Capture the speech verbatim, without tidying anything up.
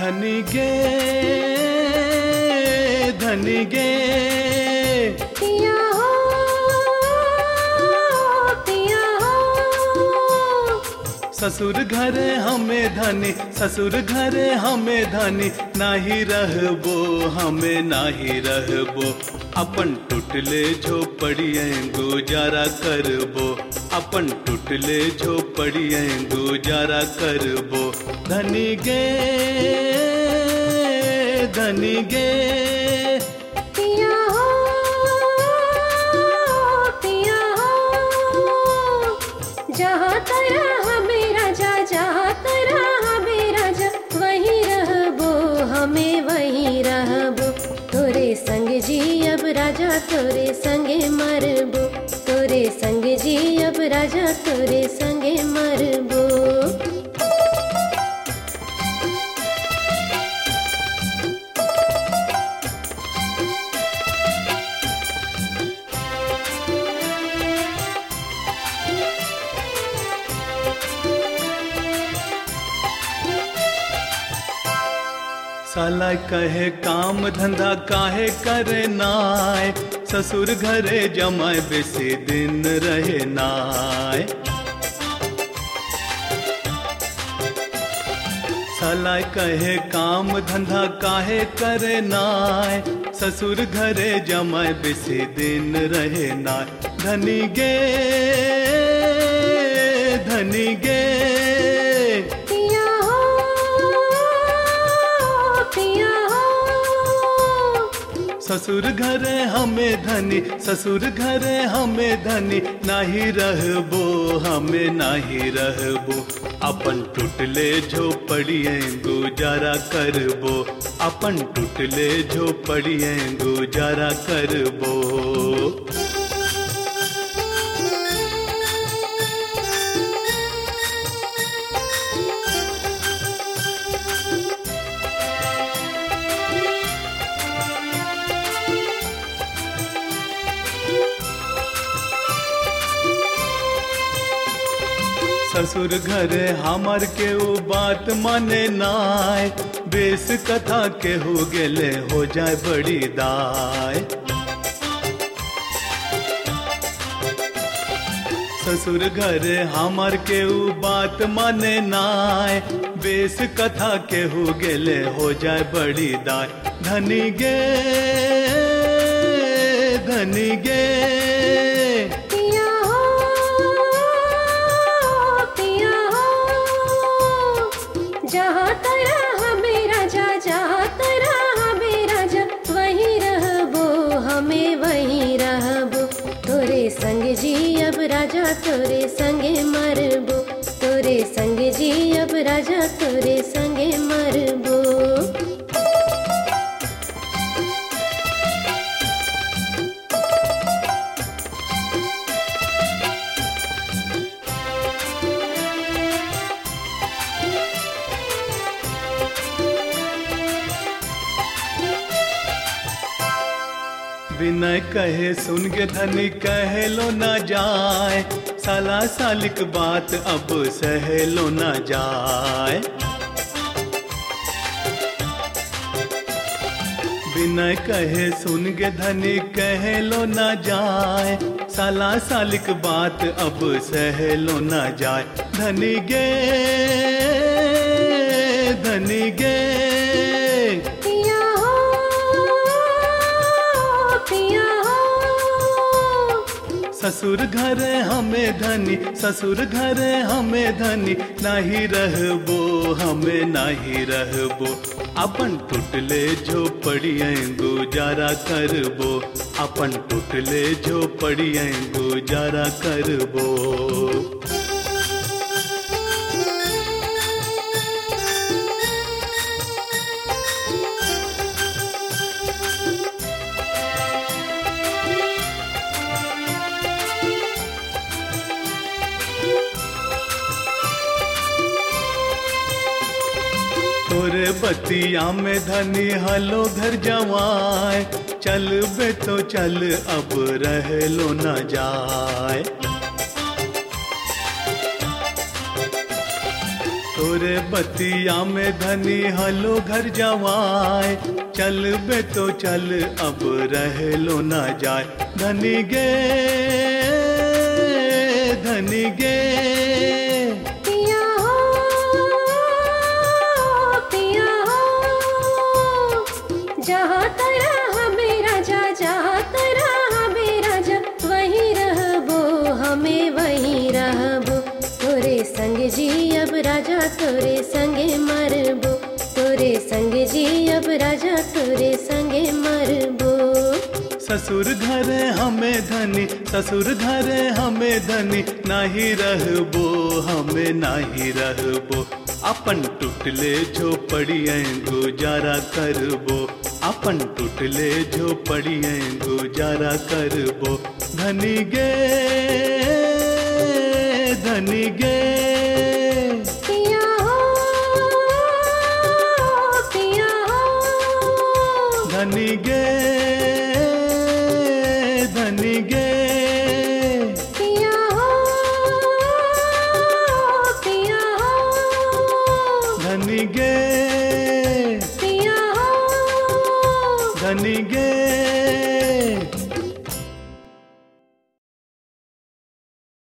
धनी गे धनी गे पिया हो पिया हो। ससुर घरे हमें धनी ससुर घरे हमें धनी नाही रहबो हमें नाही रहबो अपन टूटले झोपड़िए गुजारा करबो अपन टूटले झोपड़िए गुजारा करबो धनी गे धनी गे पिया हो पिया हो। जहाँ तेरा हमें राजा जहाँ तेरा हमें राजा वहीं रहबो हमें वहीं रहबो तोरे संग जी अब राजा तोरे संगे मरबो तोरे संग जी अब राजा तोरे संगे मरबो। साला कहे काम धंधा काहे करे नाय ससुर घरे जमाए बेसी दिन रहे नाय साला कहे काम धंधा काहे करे नाय ससुर घरे जमाए बेसी दिन रहे नाय धनी गे धनी गे ससुर घरे हमें धनी ससुर घरे हमें धनी नाही रहबो हमें नाही रहबो अपन टूटले झोपड़िए गुजारा करबो अपन टूटले झोपड़िए गुजारा करबो। ससुर घरे हमार के वो बात माने नाय बेस कथा के हो गेले हो जाए बड़ी दाय ससुर घरे हमार के वो बात माने नाय बेस कथा के हो गेले हो जाए बड़ी दाय धनी गे धनी गे जहाँ तेरा हमें राजा जहाँ तेरा हमें राजा वहीं रहबो हमें वहीं रहबो तोरे संग जी अब राजा तोरे संगे मरबो तोरे संग जी अब राजा तोरे संगे मरबो। विनय कहे सुन के धनी कहलो ना जाए साला सालिक बात अब सहलो ना जाए विनय कहे सुन के धनी कहलो ना जाए साला सालिक बात अब सहलो ना जाए धनी गे धनी गे ससुर घरे हमें धनी ससुर घरे हमें धनी नाही रहबो हमें नाही रहबो अपन टूटले झोपड़िए गुजारा करबो अपन टूटले झोपड़िए गुजारा करबो। तोरे बतिया में धनी हलो घर जवाए चल बे तो चल अब रह लो न जाए। तोरे बतिया में धनी हलो घर जवाए, चल बे तो चल अब रह लो ना जाए। धनी गे धनी गे पिया हो पिया हो, जहाँ तेरा हमें राजा, जहाँ तेरा हमें राजा, वहीं रहबो हमें वहीं रहबो। तोरे संग जी अब राजा तोरे संगे मरबो, तोरे संग जी अब राजा तोरे संगे मरबो। ससुर घरे हमें धनी, ससुर घरे हमें धनी, नाही रहबो हमें नाही रहबो। अपन टूटले झोपड़ियाँ गुजारा करबो, अपन टूटले झोपड़ियाँ गुजारा करबो। धनी गे धनी गे पिया हो पिया हो, धनी गे धनी गे पिया हो पिया हो, धनी गे पिया हो धनी गे